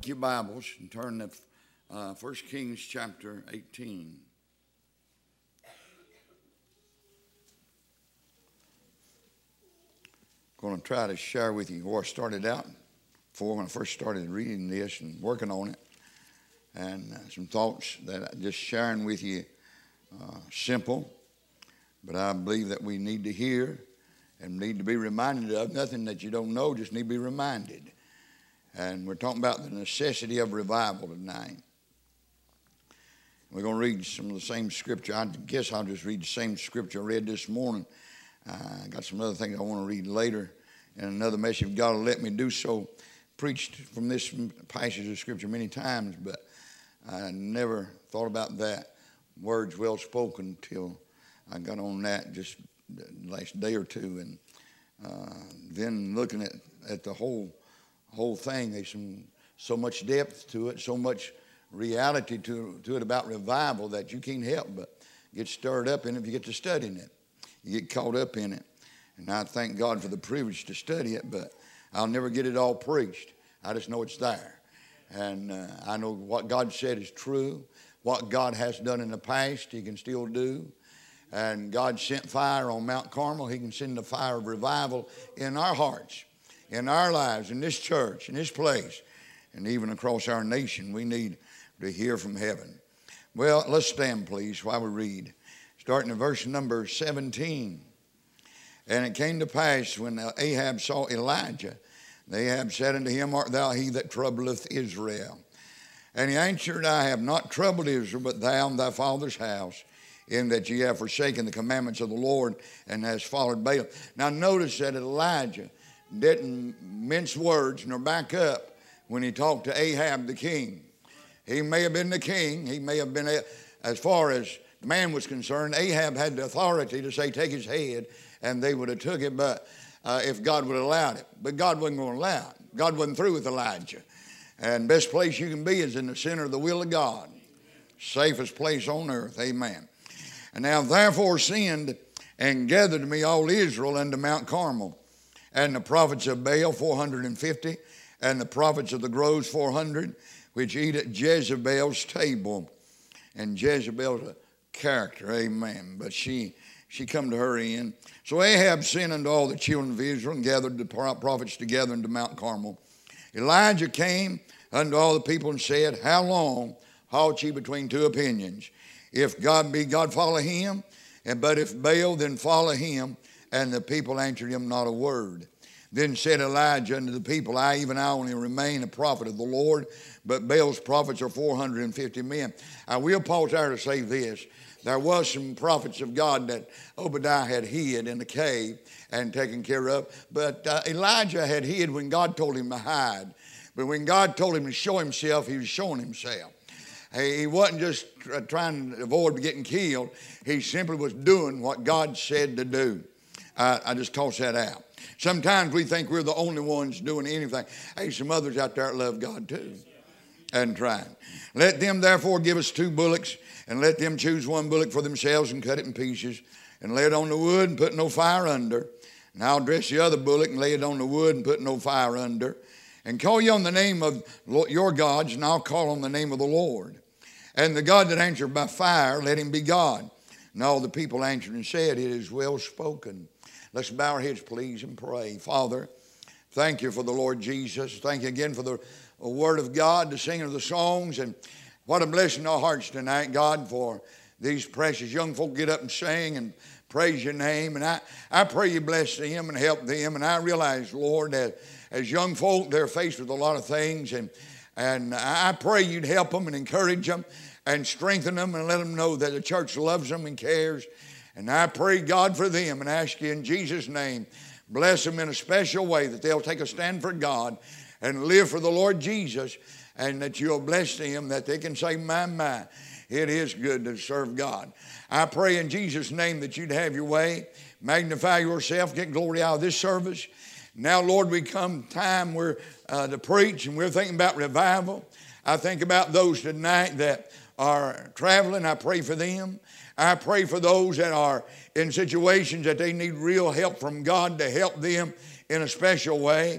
Your Bibles and turn to 1 Kings chapter 18. I'm going to try to share with you where I started out before when I first started reading this and working on it, and some thoughts that I'm just sharing with you. Simple, but I believe that we need to hear and need to be reminded of. Nothing that you don't know, just need to be reminded. And we're talking about the necessity of revival tonight. We're going to read some of the same scripture. I guess I'll just read the same scripture I read this morning. I got some other things I want to read later in another message. If God will let me do so. Preached from this passage of scripture many times, but I never thought about that. Words well spoken till I got on that just the last day or two. And then looking at the whole thing, there's so much depth to it, so much reality to it about revival that you can't help but get stirred up in it if you get to studying it. You get caught up in it. And I thank God for the privilege to study it, but I'll never get it all preached. I just know it's there. And I know what God said is true. What God has done in the past, He can still do. And God sent fire on Mount Carmel. He can send the fire of revival in our hearts, in our lives, in this church, in this place, and even across our nation. We need to hear from heaven. Well, let's stand, please, while we read. Starting in verse number 17. And it came to pass when Ahab saw Elijah, Ahab said unto him, Art thou he that troubleth Israel? And he answered, I have not troubled Israel, but thou and thy father's house, in that ye have forsaken the commandments of the Lord, and has followed Baal. Now notice that Elijah didn't mince words nor back up when he talked to Ahab the king. He may have been the king. He may have been, as far as man was concerned, Ahab had the authority to say, take his head, and they would have took it, but if God would have allowed it. But God wasn't going to allow it. God wasn't through with Elijah. And best place you can be is in the center of the will of God. Safest place on earth. Amen. And now therefore send and gather to me all Israel unto Mount Carmel, and the prophets of Baal 450, and the prophets of the groves 400, which eat at Jezebel's table. And Jezebel's a character, amen. But she come to her end. So Ahab sent unto all the children of Israel and gathered the prophets together unto Mount Carmel. Elijah came unto all the people and said, How long halt ye between two opinions? If God be God, follow him, but if Baal, then follow him. And the people answered him not a word. Then said Elijah unto the people, I only remain a prophet of the Lord, but Baal's prophets are 450 men. I will pause there to say this. There was some prophets of God that Obadiah had hid in the cave and taken care of. But Elijah had hid when God told him to hide. But when God told him to show himself, he was showing himself. He wasn't just trying to avoid getting killed. He simply was doing what God said to do. I just toss that out. Sometimes we think we're the only ones doing anything. Hey, some others out there love God too and trying. Let them therefore give us 2 bullocks, and let them choose 1 bullock for themselves and cut it in pieces, and lay it on the wood and put no fire under. And I'll dress the other bullock and lay it on the wood and put no fire under. And call ye on the name of your gods, and I'll call on the name of the Lord. And the God that answered by fire, let him be God. And all the people answered and said, It is well spoken. Let's bow our heads, please, and pray. Father, thank you for the Lord Jesus. Thank you again for the word of God, the singing of the songs. And what a blessing in our hearts tonight, God, for these precious young folk get up and sing and praise your name. And I pray you bless them and help them. And I realize, Lord, that as young folk, they're faced with a lot of things. And I pray you'd help them and encourage them and strengthen them and let them know that the church loves them and cares. And I pray, God, for them and ask you in Jesus' name, bless them in a special way, that they'll take a stand for God and live for the Lord Jesus, and that you'll bless them, that they can say, my, it is good to serve God. I pray in Jesus' name that you'd have your way, magnify yourself, get glory out of this service. Now, Lord, we come time where to preach, and we're thinking about revival. I think about those tonight that are traveling. I pray for them. I pray for those that are in situations that they need real help from God to help them in a special way.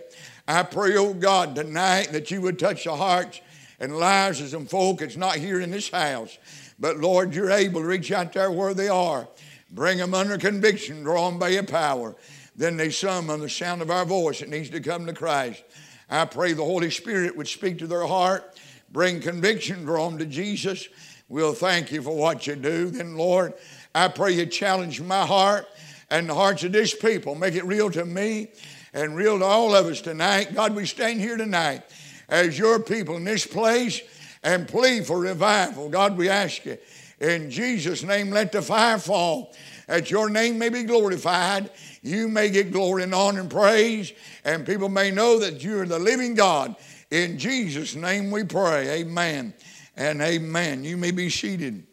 I pray, oh God, tonight that you would touch the hearts and lives of some folk that's not here in this house. But Lord, you're able to reach out there where they are. Bring them under conviction, draw them by your power. Then they some on the sound of our voice that needs to come to Christ. I pray the Holy Spirit would speak to their heart, bring conviction, draw them to Jesus. We'll thank you for what you do. Then, Lord, I pray you challenge my heart and the hearts of this people. Make it real to me and real to all of us tonight. God, we stand here tonight as your people in this place and plead for revival. God, we ask you, in Jesus' name, let the fire fall, that your name may be glorified. You may get glory and honor and praise, and people may know that you are the living God. In Jesus' name we pray. Amen and amen. You may be seated.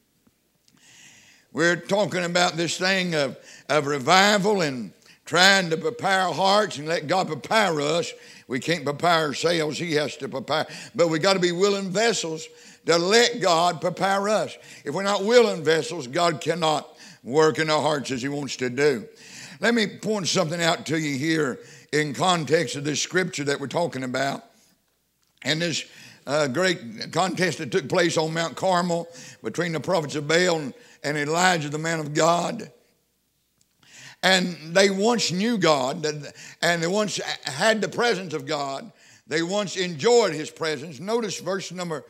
We're talking about this thing of revival and trying to prepare our hearts and let God prepare us. We can't prepare ourselves. He has to prepare. But we got to be willing vessels to let God prepare us. If we're not willing vessels, God cannot work in our hearts as he wants to do. Let me point something out to you here in context of this scripture that we're talking about. And this great contest that took place on Mount Carmel between the prophets of Baal and Elijah, the man of God. And they once knew God, and they once had the presence of God. They once enjoyed his presence. Notice verse number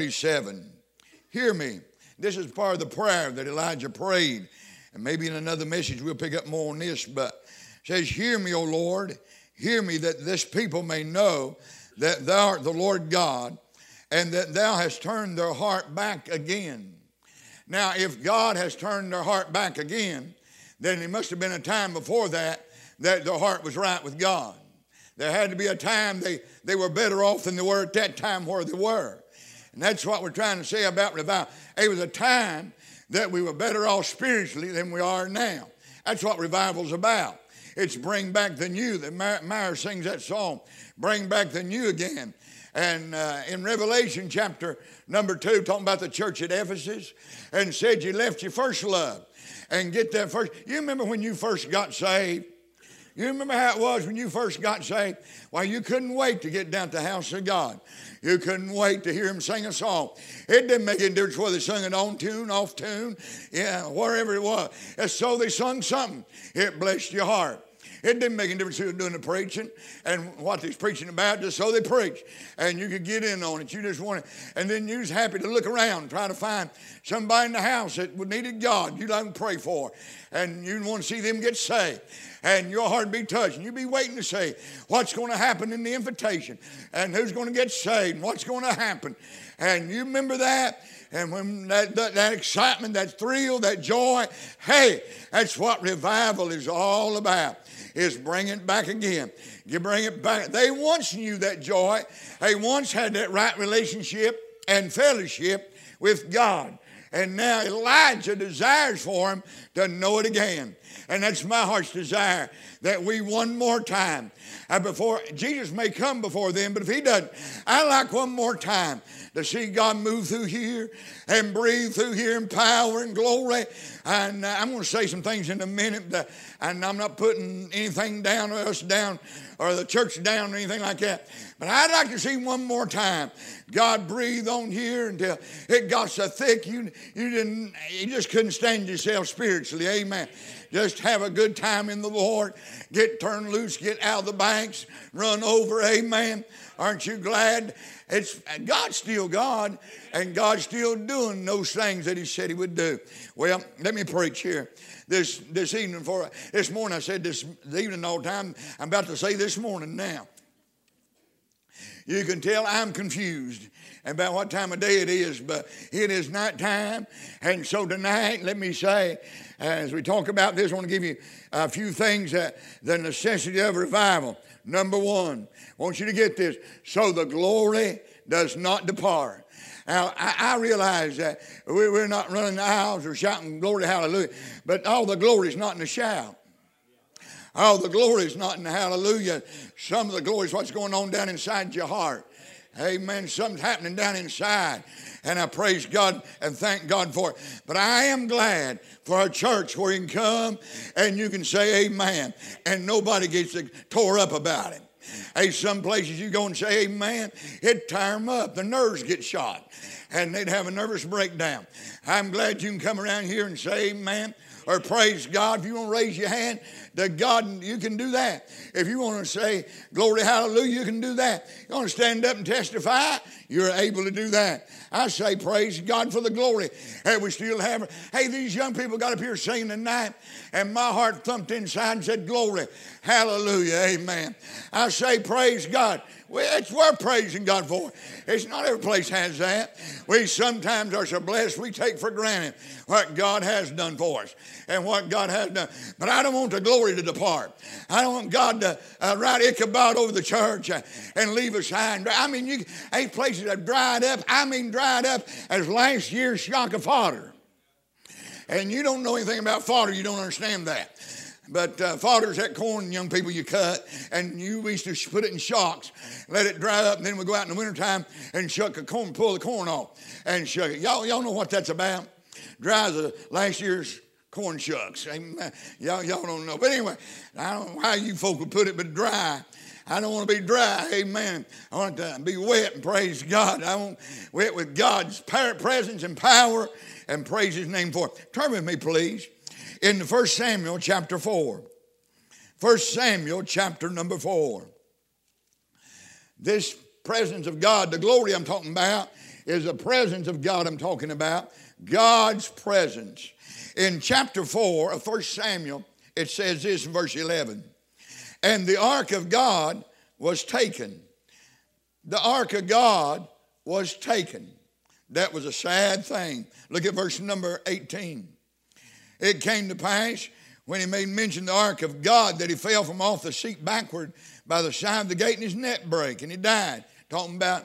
37. Hear me. This is part of the prayer that Elijah prayed. And maybe in another message we'll pick up more on this. But it says, hear me, O Lord. Hear me, that this people may know that thou art the Lord God, and that thou hast turned their heart back again. Now, if God has turned their heart back again, then there must have been a time before that their heart was right with God. There had to be a time they were better off than they were at that time where they were. And that's what we're trying to say about revival. It was a time that we were better off spiritually than we are now. That's what revival's about. It's bring back the new. Meyer sings that song, bring back the new again. And in Revelation chapter number 2, talking about the church at Ephesus, and said you left your first love. And get that first. You remember when you first got saved? You remember how it was when you first got saved? Why, you couldn't wait to get down to the house of God. You couldn't wait to hear him sing a song. It didn't make any difference whether they sung it on tune, off tune, wherever it was. And so they sung something. It blessed your heart. It didn't make any difference who was doing the preaching and what they was preaching about, just so they preached. And you could get in on it. You just wanted, and then you was happy to look around, try to find somebody in the house that needed God you'd like to pray for. And you'd want to see them get saved. And your heart would be touched. And you'd be waiting to see what's going to happen in the invitation. And who's going to get saved and what's going to happen. And you remember that? And when that excitement, that thrill, that joy, hey, that's what revival is all about. Is bring it back again. You bring it back. They once knew that joy. They once had that right relationship and fellowship with God. And now Elijah desires for him to know it again. And that's my heart's desire, that we one more time, before Jesus may come before them, but if he doesn't, I like one more time to see God move through here and breathe through here in power and glory. And I'm going to say some things in a minute, and I'm not putting anything down or us down or the church down or anything like that. But I'd like to see one more time God breathe on here until it got so thick you just couldn't stand yourself spiritually. Amen. Just have a good time in the Lord. Get turned loose, get out of the banks, run over. Amen. Aren't you glad? God's still God, and God's still doing those things that he said he would do. Well, let me preach here this evening. This morning I said this evening all the time. I'm about to say this morning now. You can tell I'm confused about what time of day it is, but it is night time. And so tonight, let me say, as we talk about this, I want to give you a few things that the necessity of revival. Number one, I want you to get this. So the glory does not depart. Now, I realize that we're not running the aisles or shouting glory, hallelujah, but all the glory is not in the shout. All the glory is not in the hallelujah. Some of the glory is what's going on down inside your heart. Amen. Something's happening down inside. And I praise God and thank God for it. But I am glad for a church where you can come and you can say amen. And nobody gets tore up about it. Hey, some places you go and say amen, it'd tire them up. The nerves get shot, and they'd have a nervous breakdown. I'm glad you can come around here and say amen or praise God. If you want to raise your hand to God, you can do that. If you want to say glory, hallelujah, you can do that. You want to stand up and testify, you're able to do that. I say praise God for the glory. Hey, we still have, hey, these young people got up here singing tonight, and my heart thumped inside and said glory, hallelujah, amen. I say praise God. Well, it's worth praising God for. It's not every place has that. We sometimes are so blessed we take for granted what God has done for us and what God has done. But I don't want the glory to depart. I don't want God to write Ichabod over the church and leave a sign. I mean, ain't places that dried up. I mean, dried up as last year's shock of fodder. And you don't know anything about fodder. You don't understand that. But fodder's that corn, young people, you cut, and we used to put it in shocks, let it dry up, and then we go out in the wintertime and shuck the corn, pull the corn off and shuck it. Y'all know what that's about? Dry as last year's corn shucks. Y'all don't know. But anyway, I don't know how you folk would put it, but dry. I don't want to be dry, amen. I want to be wet and praise God. I want wet with God's presence and power and praise His name for it. Turn with me, please. In 1 Samuel chapter 4. 1 Samuel chapter number 4. This presence of God, the glory I'm talking about, is the presence of God I'm talking about. God's presence. In chapter 4 of 1 Samuel, it says this in verse 11. And the ark of God was taken. The ark of God was taken. That was a sad thing. Look at verse number 18. It came to pass when he made mention of the ark of God that he fell from off the seat backward by the side of the gate and his neck brake and he died. Talking about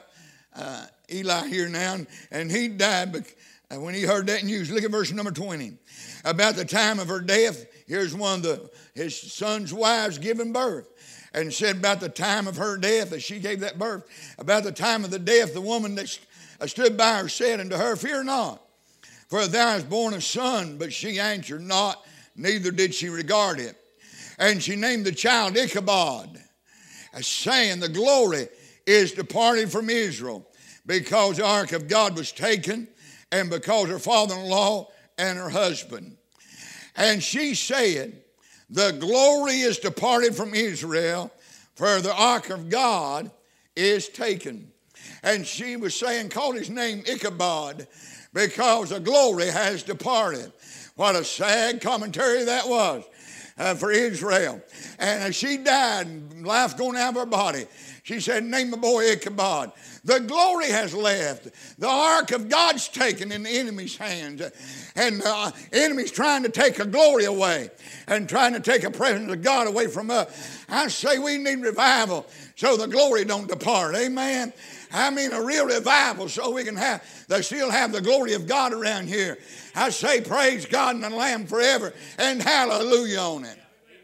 Eli here now, and he died when he heard that news. Look at verse number 20. About the time of her death, here's one of his son's wives giving birth. And said about the time of her death, as she gave that birth, about the time of the death, the woman that stood by her said unto her, fear not, for thou hast born a son. But she answered not, neither did she regard it. And she named the child Ichabod, saying, the glory is departed from Israel, because the ark of God was taken, and because her father-in-law and her husband. And she said, the glory is departed from Israel, for the ark of God is taken. And she was saying, called his name Ichabod, because the glory has departed. What a sad commentary that was for Israel. And as she died, life going out of her body, she said, name the boy Ichabod. The glory has left. The ark of God's taken in the enemy's hands. And the enemy's trying to take a glory away and trying to take a presence of God away from us. I say we need revival so the glory don't depart. Amen. I mean a real revival so we can still have the glory of God around here. I say praise God and the Lamb forever and hallelujah on it.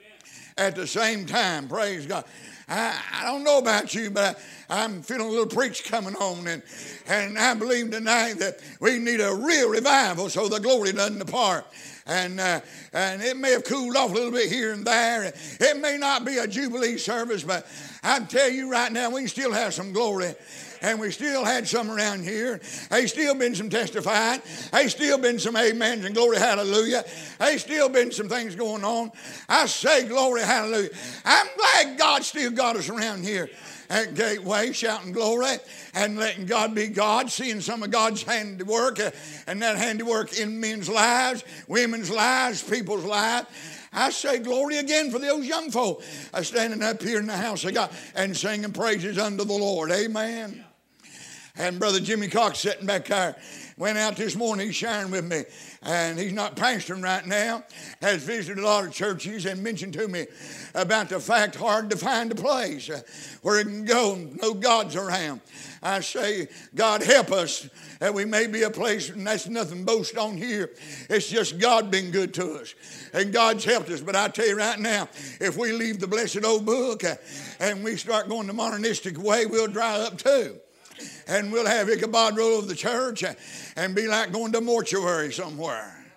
At the same time, praise God. I don't know about you, but I'm feeling a little preach coming on. And I believe tonight that we need a real revival so the glory doesn't depart. And it may have cooled off a little bit here and there. It may not be a Jubilee service, but I tell you right now, we still have some glory. And we still had some around here. There's still been some testifying. There's still been some amens and glory, hallelujah. There's still been some things going on. I say glory, hallelujah. I'm glad God still got us around here at Gateway, shouting glory and letting God be God, seeing some of God's handiwork and that handiwork in men's lives, women's lives, people's lives. I say glory again for those young folk standing up here in the house of God and singing praises unto the Lord. Amen. And Brother Jimmy Cox sitting back there went out this morning. He's sharing with me. And he's not pastoring right now. Has visited a lot of churches and mentioned to me about the fact hard to find a place where it can go and no God's around. I say, God help us that we may be a place, and that's nothing to boast on here. It's just God being good to us. And God's helped us. But I tell you right now, if we leave the blessed old book and we start going the modernistic way, we'll dry up too. And we'll have Ichabod roll over the church and be like going to a mortuary somewhere.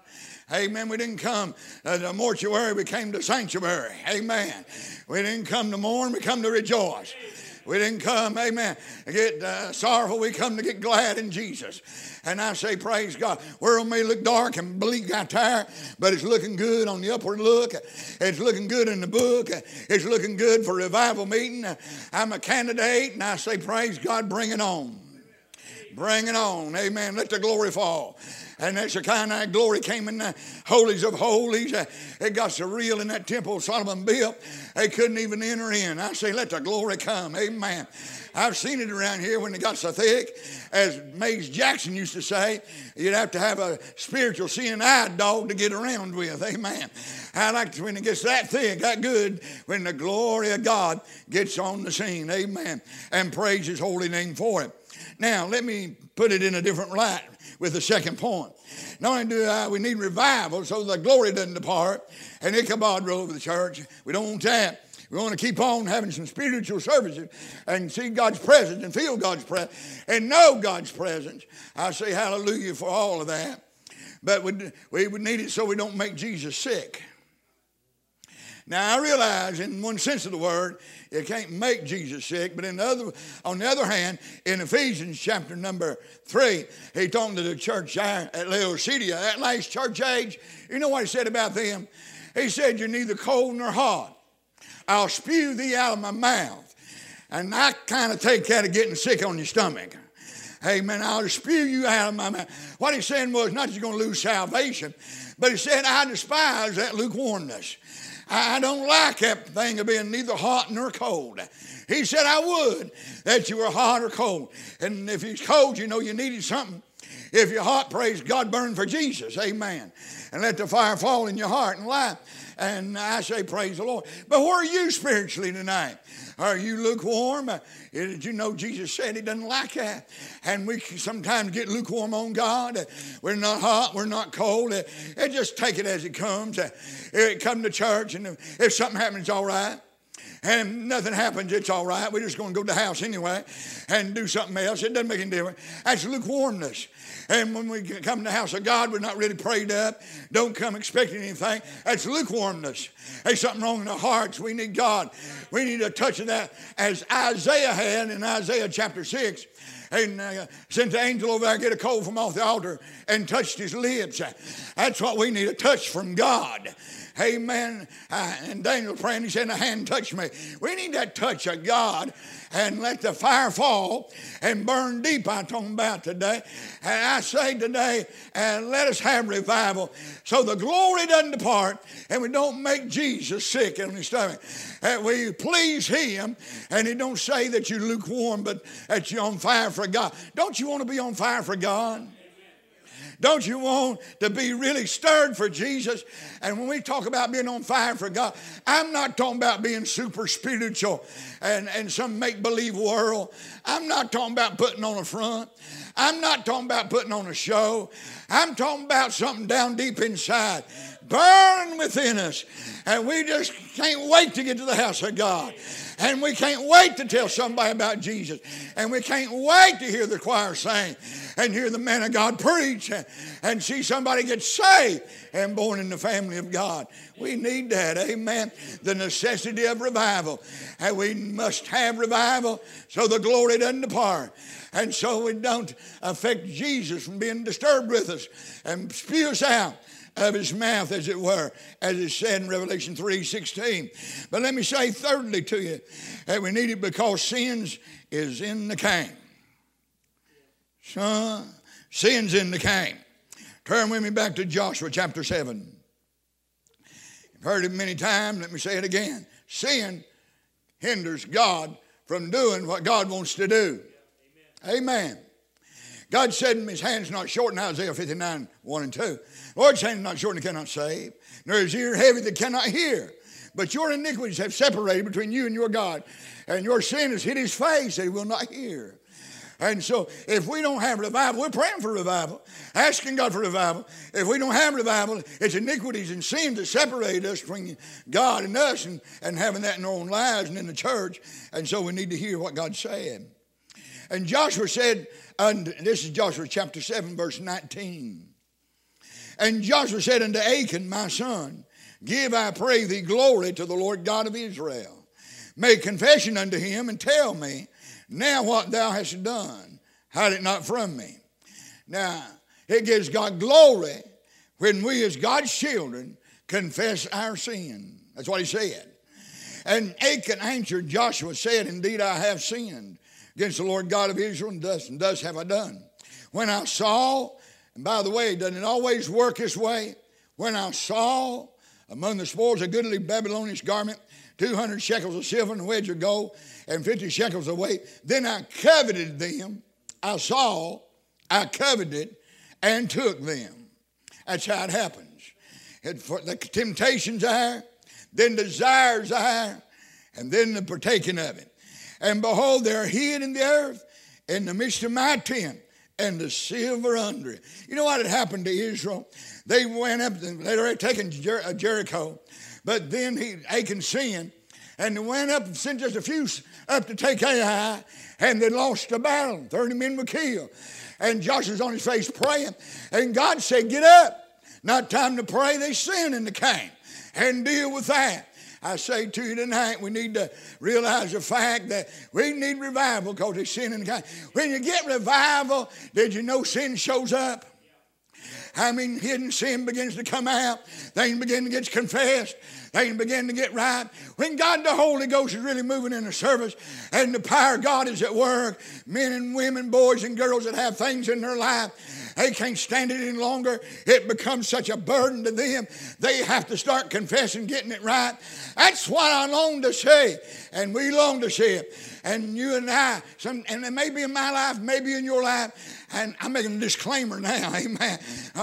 Amen. We didn't come to the mortuary, we came to sanctuary. Amen. We didn't come to mourn, we come to rejoice. We didn't come, amen, to get sorrowful. We come to get glad in Jesus. And I say, praise God. World may look dark and bleak out there, but it's looking good on the upward look. It's looking good in the book. It's looking good for revival meeting. I'm a candidate, and I say, praise God, bring it on. Bring it on. Amen. Let the glory fall. And that's the kind of glory came in the holies of holies. It got so real in that temple Solomon built, they couldn't even enter in. I say, let the glory come. Amen. I've seen it around here when it got so thick. As Mays Jackson used to say, you'd have to have a spiritual seeing eye dog to get around with. Amen. I like it when it gets that thick, that good, when the glory of God gets on the scene. Amen. And praise his holy name for it. Now, let me put it in a different light with the second point. Not only do we need revival so the glory doesn't depart and Ichabod roll over the church. We don't want that. We want to keep on having some spiritual services and see God's presence and feel God's presence and know God's presence. I say hallelujah for all of that. But we would need it so we don't make Jesus sick. Now, I realize in one sense of the word, you can't make Jesus sick. But on the other hand, in Ephesians chapter number 3, he talking to the church at Laodicea, that last church age. You know what he said about them? He said, you're neither cold nor hot. I'll spew thee out of my mouth. And I kind of take that of getting sick on your stomach. Amen. I'll spew you out of my mouth. What he's saying was not that you're going to lose salvation, but he said, I despise that lukewarmness. I don't like that thing of being neither hot nor cold. He said, I would that you were hot or cold. And if he's cold, you know you needed something. If you're hot, praise God, burn for Jesus. Amen. And let the fire fall in your heart and life. And I say, praise the Lord. But where are you spiritually tonight? Are you lukewarm? Did you know Jesus said he doesn't like that? And we sometimes get lukewarm on God. We're not hot. We're not cold. Just take it as it comes. Come to church, and if something happens, it's all right. And if nothing happens, it's all right. We're just going to go to the house anyway and do something else. It doesn't make any difference. That's lukewarmness. And when we come to the house of God, we're not really prayed up. Don't come expecting anything. That's lukewarmness. There's something wrong in our hearts. We need God. We need a touch of that as Isaiah had in Isaiah chapter 6. And sent the angel over there to get a coal from off the altar and touched his lips. That's what we need, a touch from God. Amen. And Daniel praying, he said, a hand touched me. We need that touch of God and let the fire fall and burn deep, I'm talking about today. And I say today, and let us have revival so the glory doesn't depart and we don't make Jesus sick in his stomach. And we please him, and he don't say that you're lukewarm, but that you're on fire for God. Don't you want to be on fire for God? Don't you want to be really stirred for Jesus? And when we talk about being on fire for God, I'm not talking about being super spiritual and some make-believe world. I'm not talking about putting on a front. I'm not talking about putting on a show. I'm talking about something down deep inside, burning within us. And we just can't wait to get to the house of God. And we can't wait to tell somebody about Jesus. And we can't wait to hear the choir sing and hear the man of God preach and see somebody get saved and born in the family of God. We need that, amen. The necessity of revival. And we must have revival so the glory doesn't depart. And so we don't affect Jesus from being disturbed with us and spew us out of his mouth, as it were, as is said in Revelation 3:16. But let me say thirdly to you that we need it because sins is in the camp. Sin's in the camp. Turn with me back to Joshua chapter 7. You've heard it many times. Let me say it again. Sin hinders God from doing what God wants to do. Amen. God said his hand's not short in Isaiah 59, 1 and 2. The Lord's hand is not short and he cannot save, nor his ear heavy that cannot hear. But your iniquities have separated between you and your God, and your sin has hid his face that he will not hear. And so if we don't have revival, we're praying for revival, asking God for revival. If we don't have revival, it's iniquities and sin that separate us from God and us and having that in our own lives and in the church. And so we need to hear what God said. And Joshua said, and this is Joshua chapter 7, verse 19. And Joshua said unto Achan, my son, give, I pray thee, glory to the Lord God of Israel. Make confession unto him, and tell me now what thou hast done. Hide it not from me. Now, it gives God glory when we as God's children confess our sin. That's what he said. And Achan answered Joshua, said, indeed I have sinned against the Lord God of Israel, and thus have I done. When I saw, and by the way, doesn't it always work this way? When I saw among the spoils a goodly Babylonian garment, 200 shekels of silver and a wedge of gold, and 50 shekels of weight, then I coveted them. I saw, I coveted, and took them. That's how it happens. The temptations are, then desires are, and then the partaking of it. And behold, they are hid in the earth, in the midst of my tent, and the silver under it. You know what had happened to Israel? They went up, they'd already taken Jericho, but then Achan sinned, and they went up and sent just a few up to take Ai, and they lost the battle. 30 men were killed. And Joshua's on his face praying, and God said, get up. Not time to pray, they sin in the camp, and deal with that. I say to you tonight, we need to realize the fact that we need revival because there's sin in the camp. When you get revival, did you know sin shows up? I mean, hidden sin begins to come out. Things begin to get confessed. Things begin to get right. When God the Holy Ghost is really moving in the service and the power of God is at work, men and women, boys and girls that have things in their life, they can't stand it any longer. It becomes such a burden to them. They have to start confessing, getting it right. That's what I long to see. And we long to see it. And you and I, and it may be in my life, maybe in your life, and I'm making a disclaimer now, amen.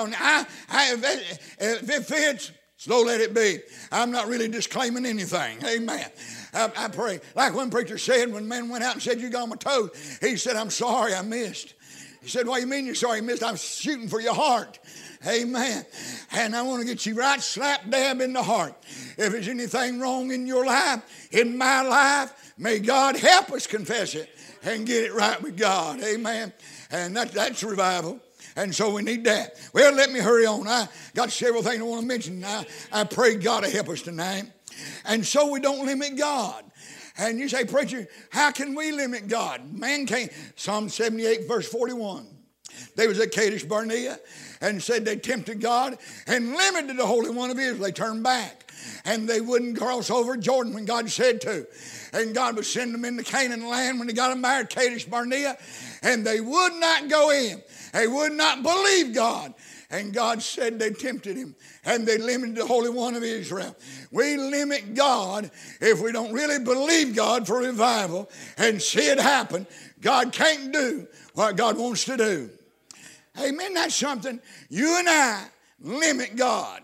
If it fits, so let it be. I'm not really disclaiming anything, amen. I pray. Like one preacher said, when men went out and said, you got on my toes, he said, I'm sorry I missed. He said, what do you mean you're sorry you missed? I'm shooting for your heart. Amen. And I want to get you right slap dab in the heart. If there's anything wrong in your life, in my life, may God help us confess it and get it right with God. Amen. And that's revival. And so we need that. Well, let me hurry on. I got several things I want to mention. I pray God to help us tonight. And so we don't limit God. And you say, preacher, how can we limit God? Man can't. Psalm 78, verse 41. They was at Kadesh Barnea and said they tempted God and limited the Holy One of Israel. They turned back. And they wouldn't cross over Jordan when God said to. And God would send them into Canaan land when they got them there at Kadesh Barnea. And they would not go in. They would not believe God. And God said they tempted him. And they limited the Holy One of Israel. We limit God if we don't really believe God for revival and see it happen. God can't do what God wants to do. Amen. That's something. You and I limit God.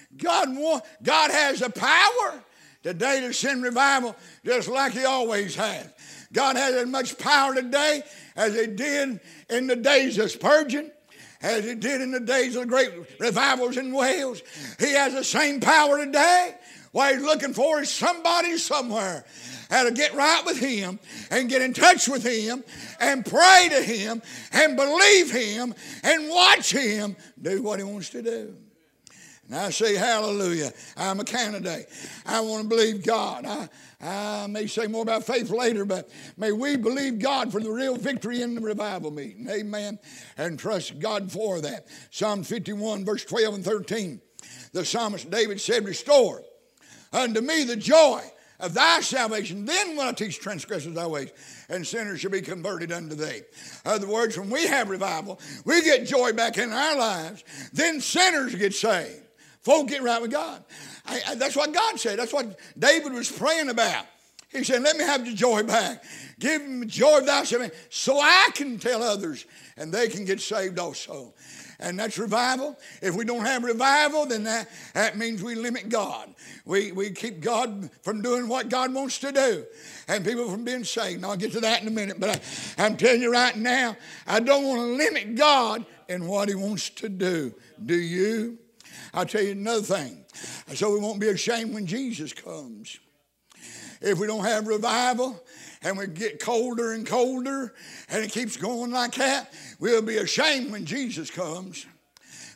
God has the power today to send revival just like he always has. God has as much power today as he did in the days of Spurgeon, as he did in the days of the great revivals in Wales. He has the same power today. What he's looking for is somebody somewhere how to get right with him and get in touch with him and pray to him and believe him and watch him do what he wants to do. And I say hallelujah. I'm a candidate. I want to believe God. I may say more about faith later, but may we believe God for the real victory in the revival meeting. Amen. And trust God for that. Psalm 51, verse 12 and 13. The psalmist David said, restore unto me the joy of thy salvation. Then will I teach transgressors thy ways, and sinners shall be converted unto thee. In other words, when we have revival, we get joy back in our lives. Then sinners get saved. Folk get right with God. That's what God said. That's what David was praying about. He said, let me have the joy back. Give them the joy of thy salvation so I can tell others and they can get saved also. And that's revival. If we don't have revival, then that means we limit God. We keep God from doing what God wants to do. And people from being saved. And I'll get to that in a minute. But I'm telling you right now, I don't want to limit God in what he wants to do. Do you? I'll tell you another thing. So we won't be ashamed when Jesus comes. If we don't have revival and we get colder and colder and it keeps going like that, we'll be ashamed when Jesus comes.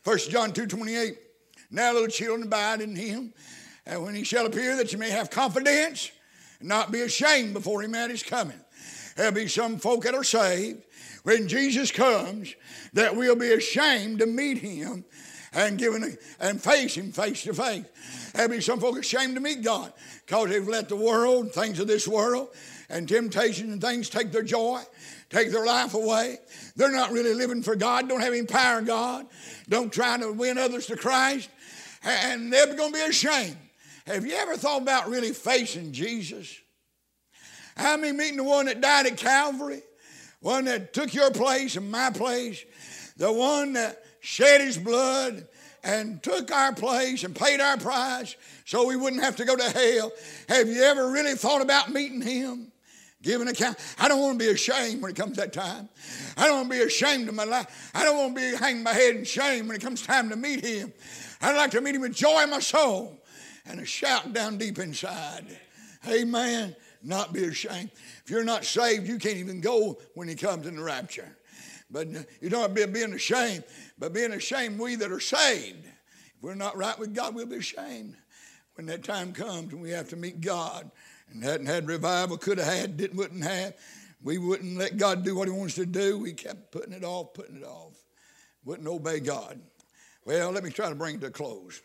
1 John 2:28. Now, little children, abide in him, and when he shall appear, that you may have confidence and not be ashamed before him at his coming. There'll be some folk that are saved when Jesus comes that we'll be ashamed to meet him and face him face to face. There'll be some folk ashamed to meet God because they've let the world, things of this world, and temptations and things take their joy, take their life away. They're not really living for God, don't have any power of God, don't try to win others to Christ, and they're going to be ashamed. Have you ever thought about really facing Jesus? How many meeting the one that died at Calvary, one that took your place and my place, the one that shed his blood and took our place and paid our price so we wouldn't have to go to hell? Have you ever really thought about meeting him? Give an account. I don't want to be ashamed when it comes that time. I don't want to be ashamed of my life. I don't want to be hanging my head in shame when it comes time to meet him. I'd like to meet him with joy in my soul and a shout down deep inside. Amen. Not be ashamed. If you're not saved, you can't even go when he comes in the rapture. But you don't have to be ashamed. But being ashamed, we that are saved, if we're not right with God, we'll be ashamed when that time comes and we have to meet God. And hadn't had revival, could have had, wouldn't have. We wouldn't let God do what he wants to do. We kept putting it off. Wouldn't obey God. Well, let me try to bring it to a close.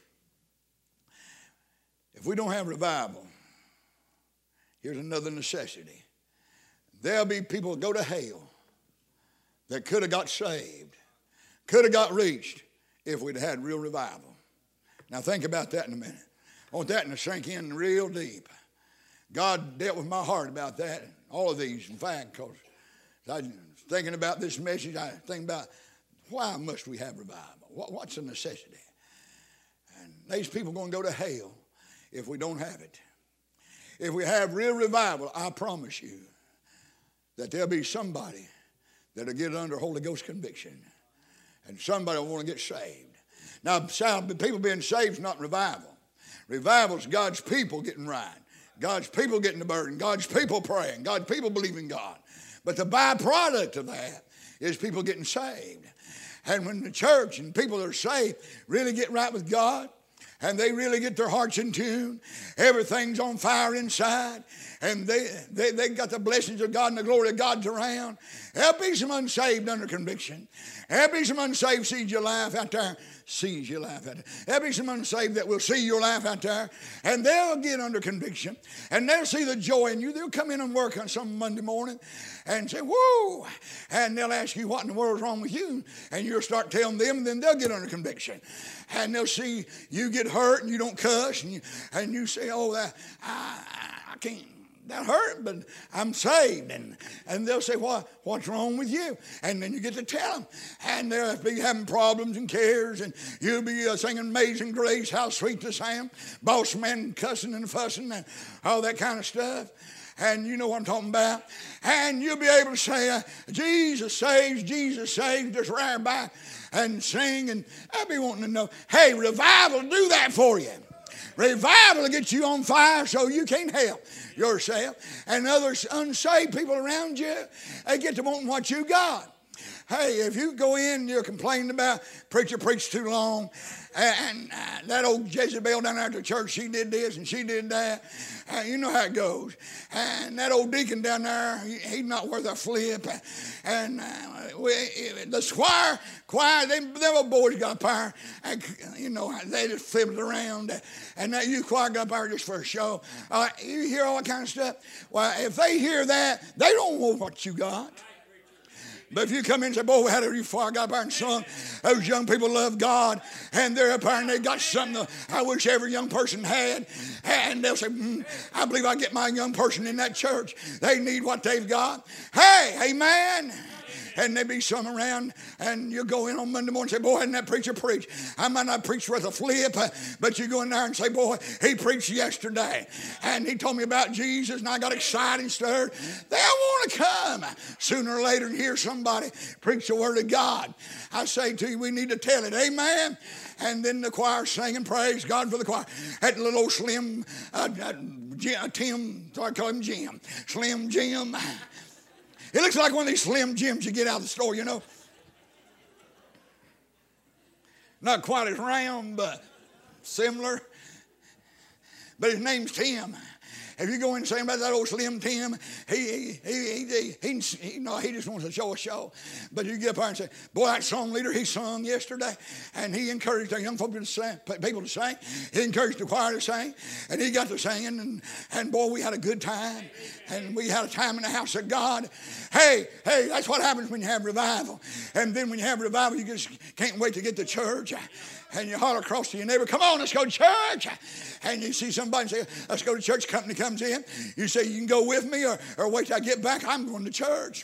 If we don't have revival, here's another necessity. There'll be people that go to hell that could have got saved, could have got reached if we'd had real revival. Now think about that in a minute. I want that to sink in real deep. God dealt with my heart about that, all of these, in fact, because I was thinking about this message. I think about why must we have revival? What's the necessity? And these people are going to go to hell if we don't have it. If we have real revival, I promise you that there'll be somebody that'll get under Holy Ghost conviction, and somebody will want to get saved. Now, people being saved is not revival. Revival is God's people getting right. God's people getting the burden. God's people praying. God's people believing God. But the byproduct of that is people getting saved. And when the church and people that are saved really get right with God, and they really get their hearts in tune, everything's on fire inside, and they got the blessings of God and the glory of God's around. There'll be some unsaved under conviction. There'll be some unsaved sees your life out there. Sees your life out there. There'll be some unsaved that will see your life out there, and they'll get under conviction, and they'll see the joy in you. They'll come in and work on some Monday morning and say, whoa, and they'll ask you what in the world's wrong with you, and you'll start telling them, and then they'll get under conviction, and they'll see you get hurt and you don't cuss, and you say, oh, I can't. That hurt, but I'm saved. And they'll say, what's wrong with you? And then you get to tell them. And they'll be having problems and cares. And you'll be singing Amazing Grace, how sweet the sound. Boss man cussing and fussing and all that kind of stuff. And you know what I'm talking about. And you'll be able to say, Jesus saves, just right by and sing. And I'll be wanting to know, hey, revival will do that for you. Revival will get you on fire so you can't help yourself. And other unsaved people around you, they get to wanting what you got. Hey, if you go in and you're complaining about preacher preached too long, and that old Jezebel down there at the church, she did this and she did that. You know how it goes. And that old deacon down there, he's not worth a flip. And the choir, them old boys got power. And, you know, they just flip it around. And that youth choir got power just for a show. You hear all that kind of stuff. Well, if they hear that, they don't know what you got. But if you come in and say, boy, we had a youth choir got up there and sung. Those young people love God. And they're up there and they got something I wish every young person had. And they'll say, I believe I get my young person in that church. They need what they've got. Hey, amen. And there be some around, and you go in on Monday morning and say, boy, hadn't that preacher preached? I might not preach worth a flip, but you go in there and say, boy, he preached yesterday. And he told me about Jesus, and I got excited and stirred. They'll want to come sooner or later and hear somebody preach the word of God. I say to you, we need to tell it. Amen. And then the choir singing, praise God for the choir. That little old slim Tim, so I call him Jim. Slim Jim. It looks like one of these Slim Jims you get out of the store, you know. Not quite as round, but similar. But his name's Tim. If you go in and say about that old Slim Tim, he just wants to show a show. But you get up there and say, boy, that song leader, he sung yesterday, and he encouraged the young people to sing. He encouraged the choir to sing, and he got to singing, and boy, we had a good time, and we had a time in the house of God. Hey, that's what happens when you have revival. And then when you have revival, you just can't wait to get to church. And you holler across to your neighbor, come on, let's go to church. And you see somebody say, let's go to church. Company comes in. You say, you can go with me or wait till I get back. I'm going to church.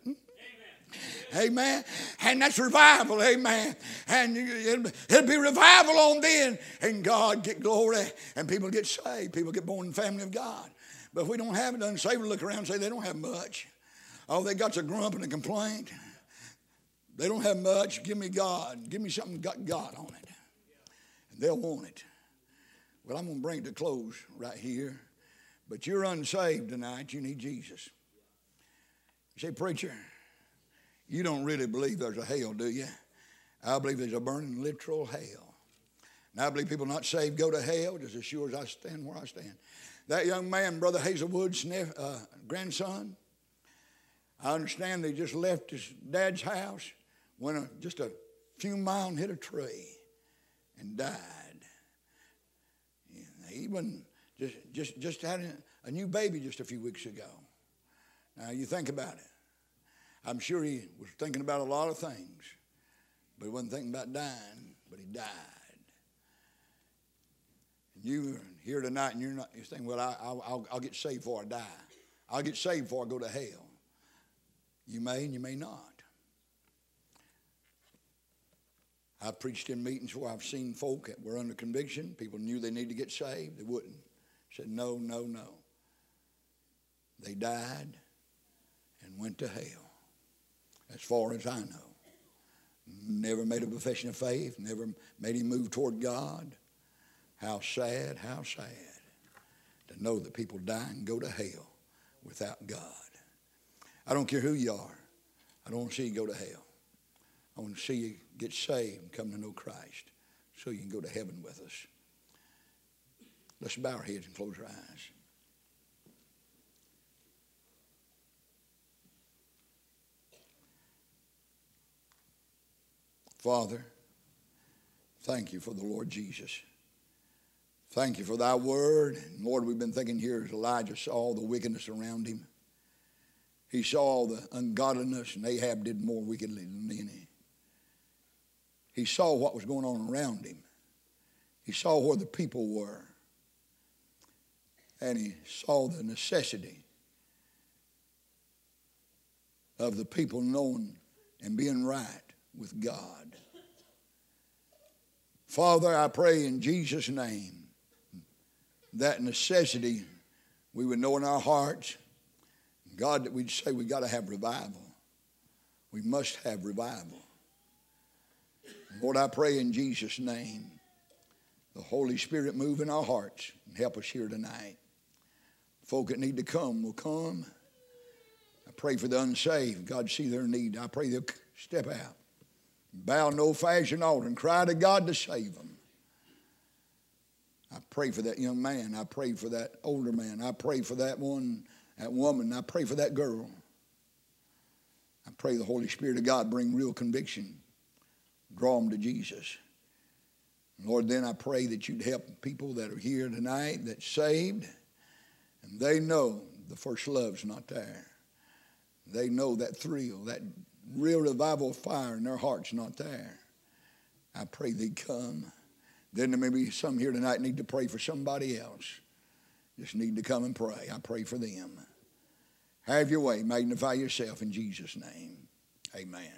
Amen. And that's revival. Amen. And it'll be revival on then. And God get glory. And people get saved. People get born in the family of God. But if we don't have it, unsaved, we look around and say they don't have much. All they got's a grump and a complaint. They don't have much. Give me God. Give me something got God on it. And they'll want it. Well, I'm going to bring it to close right here. But you're unsaved tonight. You need Jesus. You say, preacher, you don't really believe there's a hell, do you? I believe there's a burning literal hell. And I believe people not saved go to hell just as sure as I stand where I stand. That young man, Brother Hazelwood's grandson, I understand they just left his dad's house, went just a few miles and hit a tree and died. He even just had a new baby just a few weeks ago. Now you think about it. I'm sure he was thinking about a lot of things, but he wasn't thinking about dying, but he died. And you're here tonight and you're thinking, well, I'll get saved before I die. I'll get saved before I go to hell. You may and you may not. I've preached in meetings where I've seen folk that were under conviction. People knew they needed to get saved. They wouldn't. Said, no, no, no. They died and went to hell, as far as I know. Never made a profession of faith. Never made him move toward God. How sad to know that people die and go to hell without God. I don't care who you are. I don't want to see you go to hell. I want to see you get saved and come to know Christ so you can go to heaven with us. Let's bow our heads and close our eyes. Father, thank you for the Lord Jesus. Thank you for thy word. And Lord, we've been thinking here as Elijah saw the wickedness around him. He saw the ungodliness, and Ahab did more wickedly than any. He saw what was going on around him. He saw where the people were. And he saw the necessity of the people knowing and being right with God. Father, I pray in Jesus' name that necessity we would know in our hearts. God, that we'd say we got to have revival. We must have revival. Lord, I pray in Jesus' name, the Holy Spirit move in our hearts and help us here tonight. Folk that need to come will come. I pray for the unsaved. God, see their need. I pray they'll step out, bow in no fashion altar, and cry to God to save them. I pray for that young man. I pray for that older man. I pray for that woman. I pray for that girl. I pray the Holy Spirit of God bring real conviction. Draw them to Jesus. Lord, then I pray that you'd help people that are here tonight that's saved, and they know the first love's not there. They know that thrill, that real revival fire in their heart's not there. I pray they come. Then there may be some here tonight need to pray for somebody else. Just need to come and pray. I pray for them. Have your way. Magnify yourself in Jesus' name. Amen.